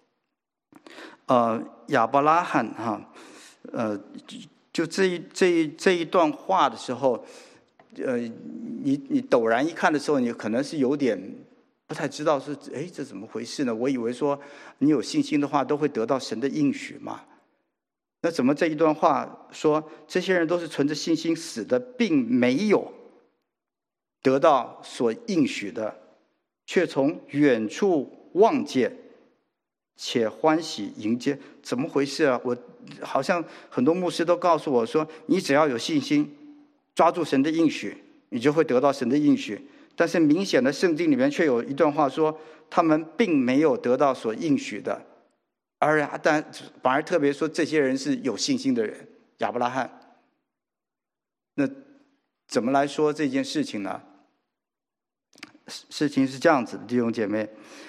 呃，亚伯拉罕哈，呃。就这一这一这一段话的时候，呃，你你陡然一看的时候，你可能是有点不太知道是，哎，这怎么回事呢？我以为说你有信心的话，都会得到神的应许嘛。那怎么这一段话说，这些人都是存着信心死的，并没有得到所应许的，却从远处望见，且欢喜迎接？怎么回事啊？我好像很多牧师都告诉我说，你只要有信心，抓住神的应许，你就会得到神的应许。但是明显的圣经里面却有一段话说，他们并没有得到所应许的，而但反而特别说这些人是有信心的人，亚伯拉罕。那怎么来说这件事情呢？事情是这样子的，弟兄姐妹，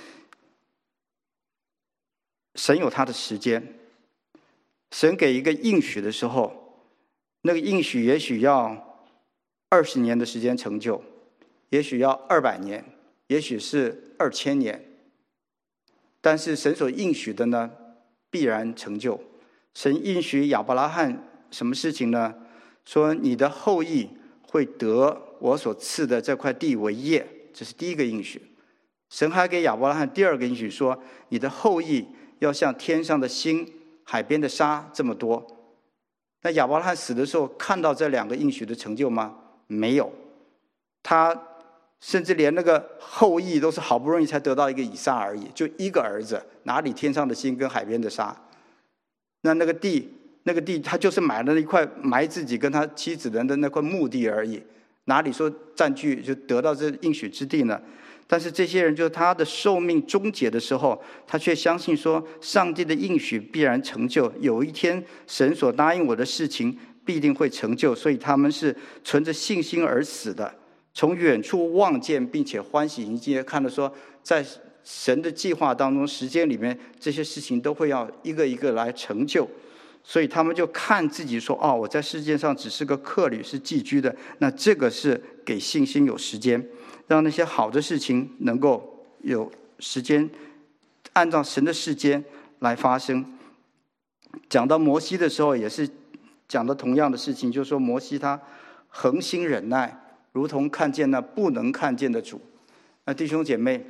神有他的时间。神给一个应许的时候，那个应许也许要二十年的时间成就，也许要二百年，也许是二千年。但是神所应许的呢，必然成就。神应许亚伯拉罕什么事情呢？说你的后裔会得我所赐的这块地为业，这是第一个应许。神还给亚伯拉罕第二个应许说，你的后裔要像天上的星，海边的沙这么多。那亚伯拉罕死的时候看到这两个应许的成就吗？没有。他甚至连那个后裔都是好不容易才得到一个以撒而已，就一个儿子，哪里天上的星跟海边的沙？那那个地，那个地他就是买了一块埋自己跟他妻子的那块墓地而已，哪里说占据就得到这应许之地呢？但是这些人就是他的寿命终结的时候，他却相信说上帝的应许必然成就，有一天神所答应我的事情必定会成就，所以他们是存着信心而死的，从远处望见并且欢喜迎接，看到说在神的计划当中，时间里面这些事情都会要一个一个来成就，所以他们就看自己说，哦，我在世界上只是个客旅，是寄居的。那这个是给信心有时间，让那些好的事情能够有时间按照神的时间来发生。讲到摩西的时候也是讲的同样的事情，就是说摩西他恒心忍耐，如同看见那不能看见的主。那弟兄姐妹，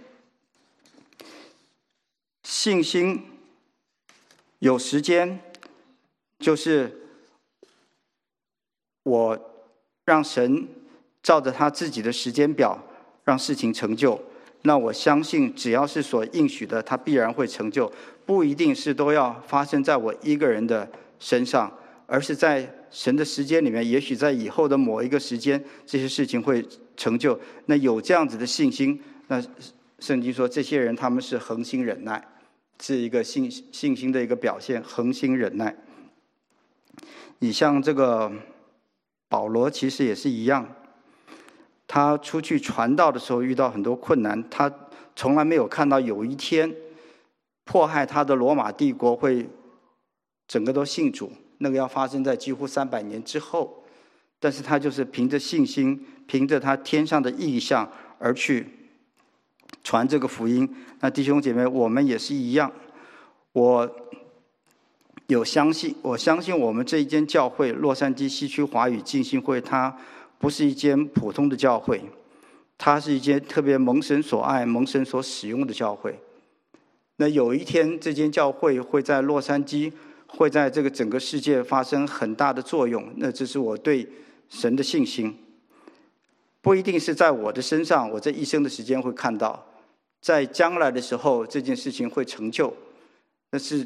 信心有时间，就是我让神照着他自己的时间表让事情成就，那我相信只要是所应许的，他必然会成就，不一定是都要发生在我一个人的身上，而是在神的时间里面，也许在以后的某一个时间，这些事情会成就。那有这样子的信心，那圣经说这些人他们是恒心忍耐，是一个信信心的一个表现，恒心忍耐。你像这个保罗其实也是一样，他出去传道的时候遇到很多困难，他从来没有看到有一天迫害他的罗马帝国会整个都信主，那个要发生在几乎三百年之后。但是他就是凭着信心，凭着他天上的意象而去传这个福音。那弟兄姐妹，我们也是一样。我有相信，我相信我们这一间教会洛杉矶西区华语浸信会，它不是一间普通的教会，它是一间特别蒙神所爱、蒙神所使用的教会。那有一天这间教会会在洛杉矶，会在这个整个世界发生很大的作用，那这是我对神的信心。不一定是在我的身上，我这一生的时间会看到，在将来的时候这件事情会成就，但是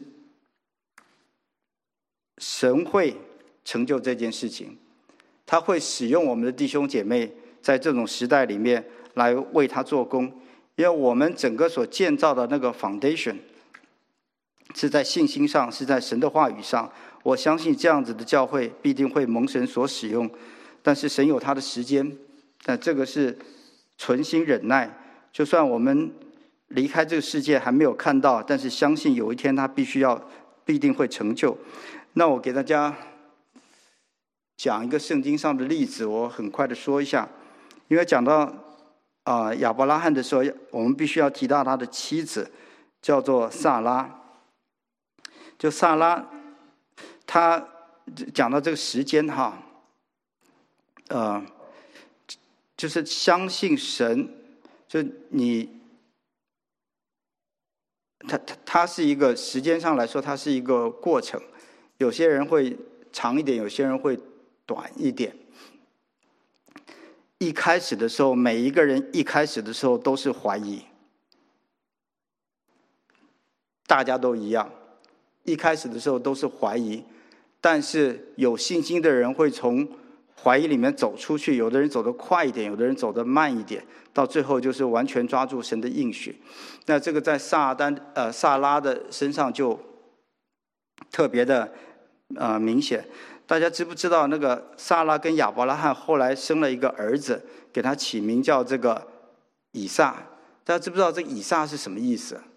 神会成就这件事情，他会使用我们的弟兄姐妹在这种时代里面来为他做工，因为我们整个所建造的那个 foundation 是在信心上，是在神的话语上。我相信这样子的教会必定会蒙神所使用。 但是神有他的时间，那这个是存心忍耐，就算我们离开这个世界还没有看到，但是相信有一天他必须要必定会成就。那我给大家讲一个圣经上的例子，我很快的说一下。因为讲到啊、呃、亚伯拉罕的时候，我们必须要提到他的妻子，叫做撒拉。就撒拉，他讲到这个时间哈，呃，就是相信神，就你，他他他是一个时间上来说，它是一个过程，有些人会长一点，有些人会短一点。一开始的时候，每一个人一开始的时候都是怀疑，大家都一样，一开始的时候都是怀疑，但是有信心的人会从怀疑里面走出去，有的人走得快一点，有的人走得慢一点，到最后就是完全抓住神的应许。那这个在撒丹呃撒拉的身上就特别的呃明显。大家知不知道那个撒拉跟亚伯拉罕后来生了一个儿子，给他起名叫这个以撒？大家知不知道这个以撒是什么意思？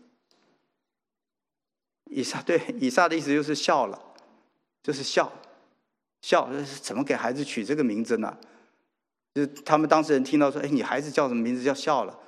以撒对以撒的意思就是笑了，就是笑，笑怎么给孩子取这个名字呢？就他们当事人听到说：“哎，你孩子叫什么名字？叫笑了。”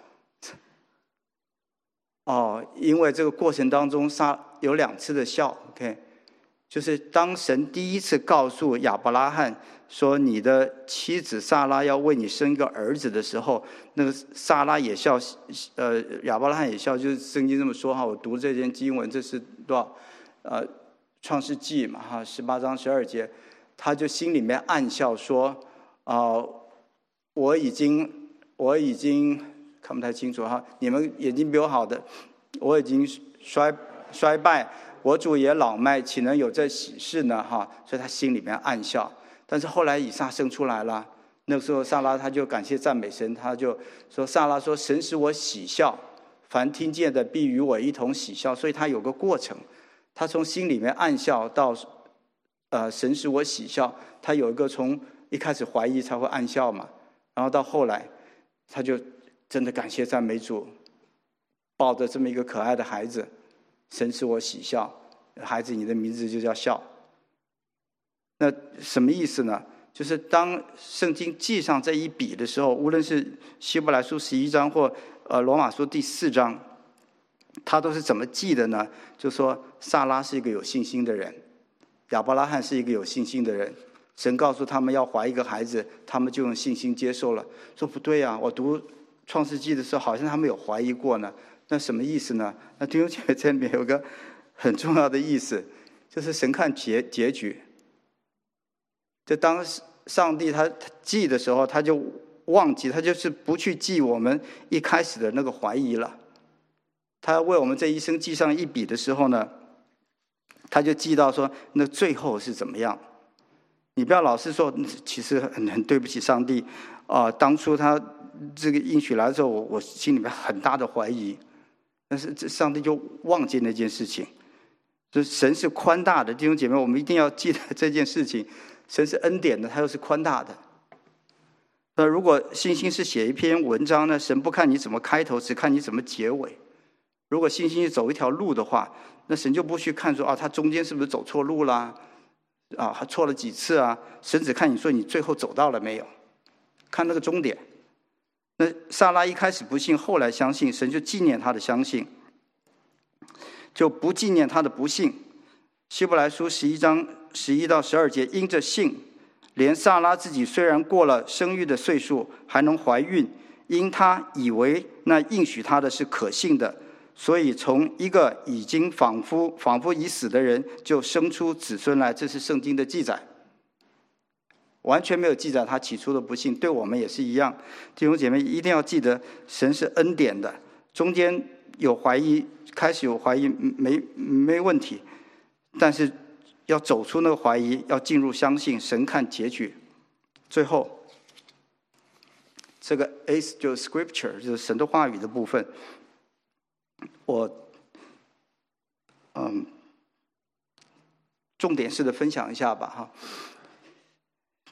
哦，因为这个过程当中撒有两次的笑 ，OK。就是当神第一次告诉亚伯拉罕说你的妻子撒拉要为你生一个儿子的时候，那个撒拉也笑，呃，亚伯拉罕也笑，就是圣经这么说哈。我读这篇经文，这是多少？呃，创世纪嘛哈，十八章十二节，他就心里面暗笑说：啊、呃，我已经我已经看不太清楚哈，你们眼睛比我好的，我已经衰衰败。我主也老迈，岂能有这喜事呢？哈，所以他心里面暗笑。但是后来以撒生出来了，那个时候撒拉他就感谢赞美神，他就说：“撒拉说，神使我喜笑，凡听见的必与我一同喜笑。”所以他有个过程，他从心里面暗笑到呃神使我喜笑，他有一个从一开始怀疑才会暗笑嘛，然后到后来他就真的感谢赞美主，抱着这么一个可爱的孩子。神使我喜笑，孩子，你的名字就叫笑。那什么意思呢？就是当圣经记上这一笔的时候，无论是希伯来书十一章或呃罗马书第四章，他都是怎么记的呢？就说撒拉是一个有信心的人，亚伯拉罕是一个有信心的人。神告诉他们要怀一个孩子，他们就用信心接受了。说不对啊，我读创世纪的时候，好像他们有怀疑过呢。那什么意思呢？那弟兄姐妹，这里面有个很重要的意思，就是神看结结局。就当上帝他记的时候，他就忘记，他就是不去记我们一开始的那个怀疑了。他为我们这一生记上一笔的时候呢，他就记到说，那最后是怎么样？你不要老是说，其实很很对不起上帝啊、呃，当初他这个应许来的时候，我我心里面很大的怀疑。但是这上帝就忘记那件事情，就神是宽大的，弟兄姐妹，我们一定要记得这件事情。神是恩典的，他又是宽大的。那如果信心是写一篇文章呢，神不看你怎么开头，只看你怎么结尾。如果信心是走一条路的话，那神就不去看说啊，他中间是不是走错路啦，啊，他错了几次啊？神只看你说你最后走到了没有，看那个终点。那撒拉一开始不信，后来相信，神就纪念他的相信，就不纪念他的不信。希伯来书十一章十一到十二节，因着信，连撒拉自己虽然过了生育的岁数，还能怀孕，因他以为那应许他的是可信的，所以从一个已经仿佛仿佛已死的人，就生出子孙来。这是圣经的记载。完全没有记载他起初的不信，对我们也是一样。弟兄姐妹一定要记得，神是恩典的，中间有怀疑，开始有怀疑没没问题，但是要走出那个怀疑，要进入相信，神看结局。最后这个 ace 就是 scripture， 就是神的话语的部分，我嗯重点式的分享一下吧哈。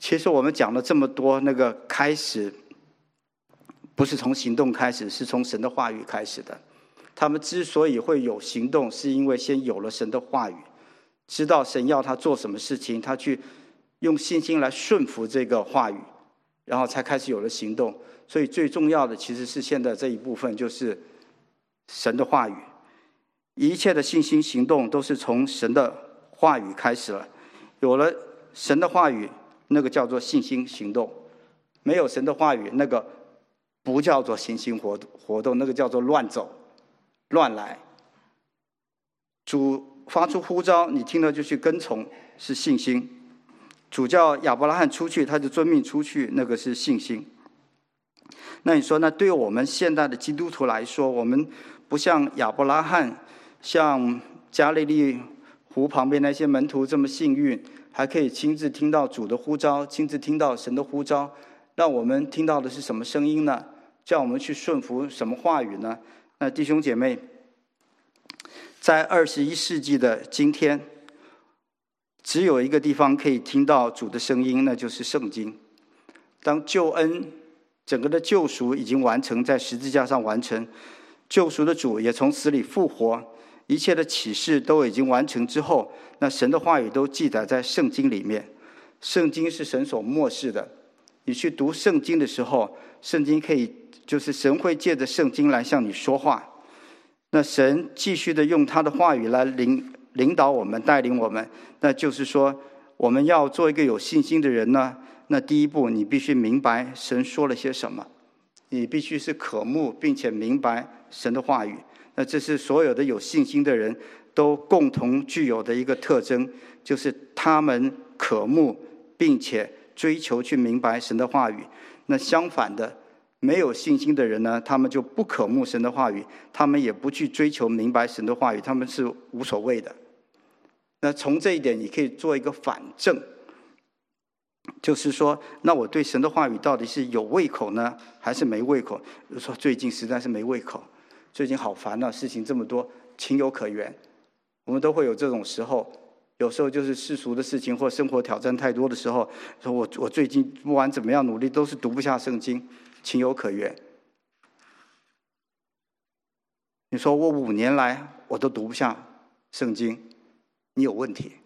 其实我们讲了这么多，那个开始不是从行动开始，是从神的话语开始的。他们之所以会有行动，是因为先有了神的话语，知道神要他做什么事情，他去用信心来顺服这个话语，然后才开始有了行动。所以最重要的其实是现在这一部分，就是神的话语。一切的信心行动都是从神的话语开始了。有了神的话语，那个叫做信心行动；没有神的话语，那个不叫做信心活活动，那个叫做乱走、乱来。主发出呼召，你听了就去跟从，是信心；主叫亚伯拉罕出去，他就遵命出去，那个是信心。那你说，那对我们现代的基督徒来说，我们不像亚伯拉罕，像加利利湖旁边那些门徒这么幸运，还可以亲自听到主的呼召，亲自听到神的呼召。让我们听到的是什么声音呢？叫我们去顺服什么话语呢？那弟兄姐妹，在二十一世纪的今天，只有一个地方可以听到主的声音，那就是圣经。当救恩整个的救赎已经完成，在十字架上完成，救赎的主也从死里复活，一切的启示都已经完成之后，那神的话语都记载在圣经里面。圣经是神所默示的，你去读圣经的时候，圣经可以就是神会借着圣经来向你说话。那神继续的用他的话语来领领导我们，带领我们。那就是说，我们要做一个有信心的人呢，那第一步你必须明白神说了些什么，你必须是渴慕并且明白神的话语。那这是所有的有信心的人都共同具有的一个特征，就是他们渴慕并且追求去明白神的话语。那相反的，没有信心的人呢，他们就不渴慕神的话语，他们也不去追求明白神的话语，他们是无所谓的。那从这一点你可以做一个反证，就是说，那我对神的话语到底是有胃口呢，还是没胃口？比如说最近实在是没胃口，最近好烦啊，事情这么多，情有可原。我们都会有这种时候，有时候就是世俗的事情或生活挑战太多的时候，说我我最近不管怎么样努力，都是读不下圣经，情有可原。你说我五年来我都读不下圣经，你有问题。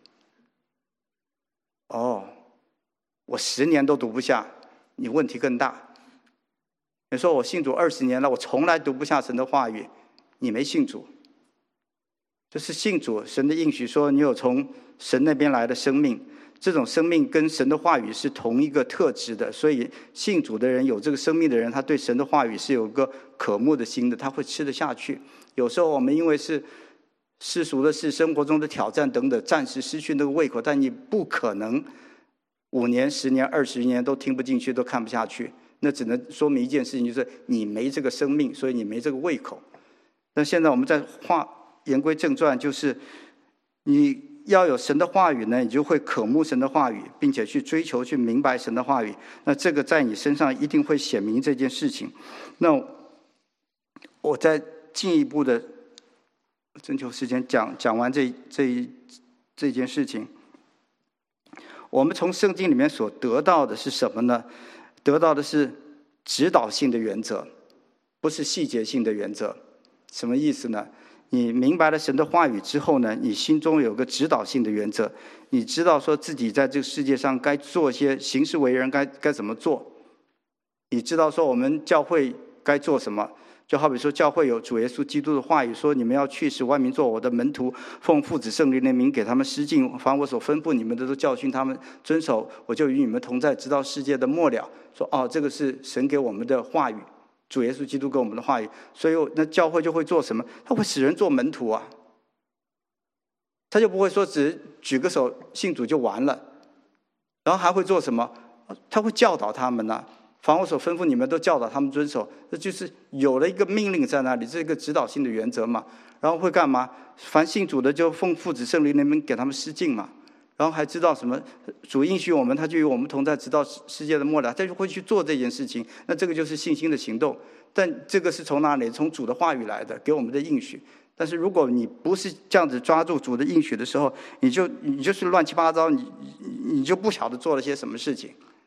哦，我十年都读不下，你问题更大。你说我信主二十年了，我从来读不下神的话语，你没信主。就是信主，神的应许说你有从神那边来的生命，这种生命跟神的话语是同一个特质的，所以信主的人，有这个生命的人，他对神的话语是有个渴慕的心的，他会吃得下去。有时候我们因为是世俗的事，生活中的挑战等等，暂时失去那个胃口，但你不可能五年、十年、二十年都听不进去，都看不下去。那只能说明一件事情，就是你没这个生命，所以你没这个胃口。那现在我们在话言归正传，就是你要有神的话语呢，你就会渴慕神的话语，并且去追求、去明白神的话语。那这个在你身上一定会显明这件事情。那我再进一步的征求时间讲讲完这这这件事情。我们从圣经里面所得到的是什么呢？得到的是指导性的原则，不是细节性的原则。什么意思呢？你明白了神的话语之后呢，你心中有个指导性的原则，你知道说自己在这个世界上该做些行事为人该该怎么做，你知道说我们教会该做什么。就好比说教会有主耶稣基督的话语，说你们要去使万民做我的门徒，奉父子圣灵的名给他们施浸，凡我所吩咐你们的都教训他们遵守，我就与你们同在直到世界的末了。说哦，这个是神给我们的话语，主耶稣基督给我们的话语。所以那教会就会做什么？他会使人做门徒啊，他就不会说只举个手信主就完了，然后还会做什么？他会教导他们啊，凡我所吩咐你们都教导他们遵守，这就是有了一个命令在那里，这是一个指导性的原则嘛。然后会干嘛？凡信主的就奉父子圣灵的名给他们施浸嘛。然后还知道什么？主应许我们，他就与我们同在直到世界的末了，他就会去做这件事情。那这个就是信心的行动。但这个是从哪里？从主的话语来的，给我们的应许。但是如果你不是这样子抓住主的应许的时候，你就你就是乱七八糟，你你就不晓得做了些什么事情。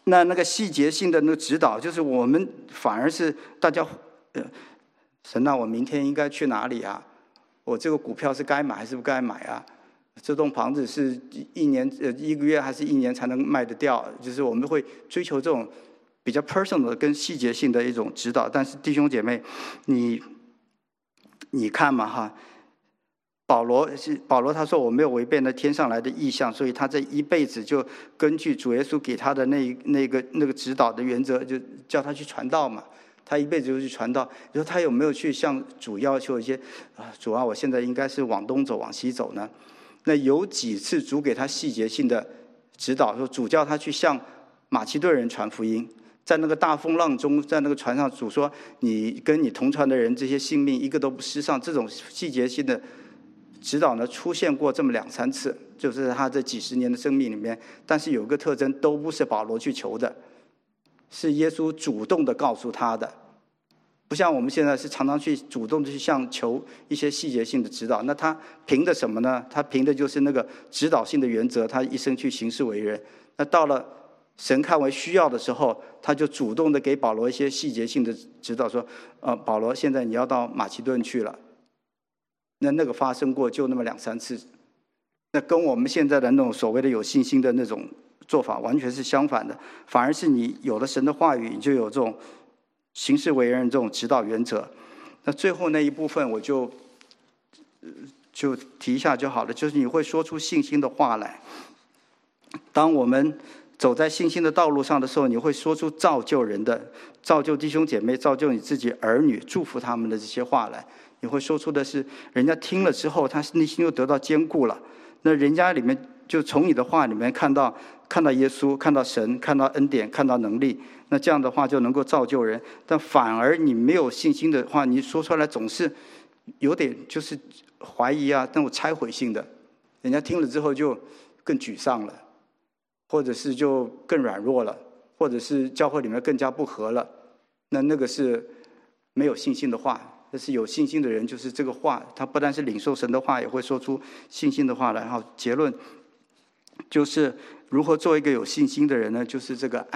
那那个细节性的那个指导，就是我们反而是大家，呃，神啊，我明天应该去哪里啊？我这个股票是该买还是不该买啊？这栋房子是一年呃一个月还是一年才能卖得掉？就是我们会追求这种比较 personal 的跟细节性的一种指导。但是弟兄姐妹，你你看嘛哈，保罗是保罗他说我没有违背那天上来的意象，所以他这一辈子就根据主耶稣给他的那那个那个指导的原则，就叫他去传道嘛。他一辈子就去传道，你说他有没有去向主要求一些啊？主啊，我现在应该是往东走，往西走呢？那有几次主给他细节性的指导，说主叫他去向马其顿人传福音，在那个大风浪中，在那个船上，主说你跟你同船的人这些性命一个都不失丧。这种细节性的指导呢，出现过这么两三次，就是他这几十年的生命里面。但是有个特征，都不是保罗去求的，是耶稣主动的告诉他的。不像我们现在是常常去主动的去向求一些细节性的指导，那他凭的什么呢？他凭的就是那个指导性的原则，他一生去行事为人。那到了神看为需要的时候，他就主动的给保罗一些细节性的指导，说呃，保罗现在你要到马其顿去了。那那个发生过就那么两三次，那跟我们现在的那种所谓的有信心的那种做法完全是相反的。反而是你有了神的话语，你就有这种行事为人这种指导原则。那最后那一部分我就就提一下就好了，就是你会说出信心的话来。当我们走在信心的道路上的时候，你会说出造就人的、造就弟兄姐妹、造就你自己儿女、祝福他们的这些话来。你会说出的是人家听了之后，他内心又得到坚固了。那人家里面就从你的话里面看到看到耶稣，看到神，看到恩典，看到能力。那这样的话就能够造就人。但反而你没有信心的话，你说出来总是有点就是怀疑啊，那种拆毁性的，人家听了之后就更沮丧了，或者是就更软弱了，或者是教会里面更加不和了。那那个是没有信心的话。但是有信心的人，就是这个话，他不但是领受神的话，也会说出信心的话来。然后结论就是如何做一个有信心的人呢？就是这个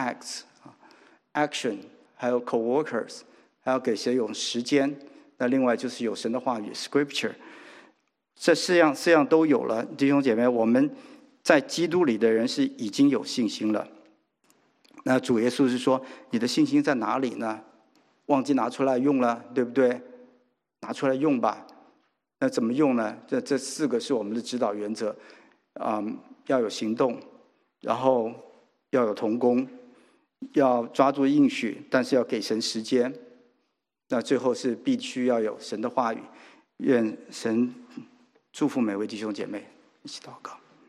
acts、action， 还有 co-workers， 还要给谁有时间。那另外就是有神的话语 scripture， 这四样四样都有了。弟兄姐妹，我们在基督里的人是已经有信心了。那主耶稣是说，你的信心在哪里呢？忘记拿出来用了，对不对？拿出来用吧。那怎么用呢？这这四个是我们的指导原则。嗯，要有行动，然后要有同工，要抓住应许，但是要给神时间。那最后是必须要有神的话语。愿神祝福每位弟兄姐妹，一起祷告。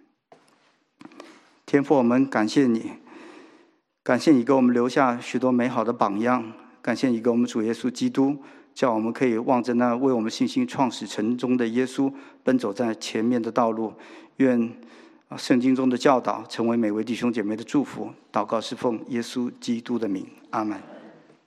天父，我们感谢你，感谢你给我们留下许多美好的榜样，感谢你给我们主耶稣基督，叫我们可以望着那为我们信心创始成终的耶稣，奔走在前面的道路。愿圣经中的教导成为每位弟兄姐妹的祝福。祷告是奉耶稣基督的名，阿们。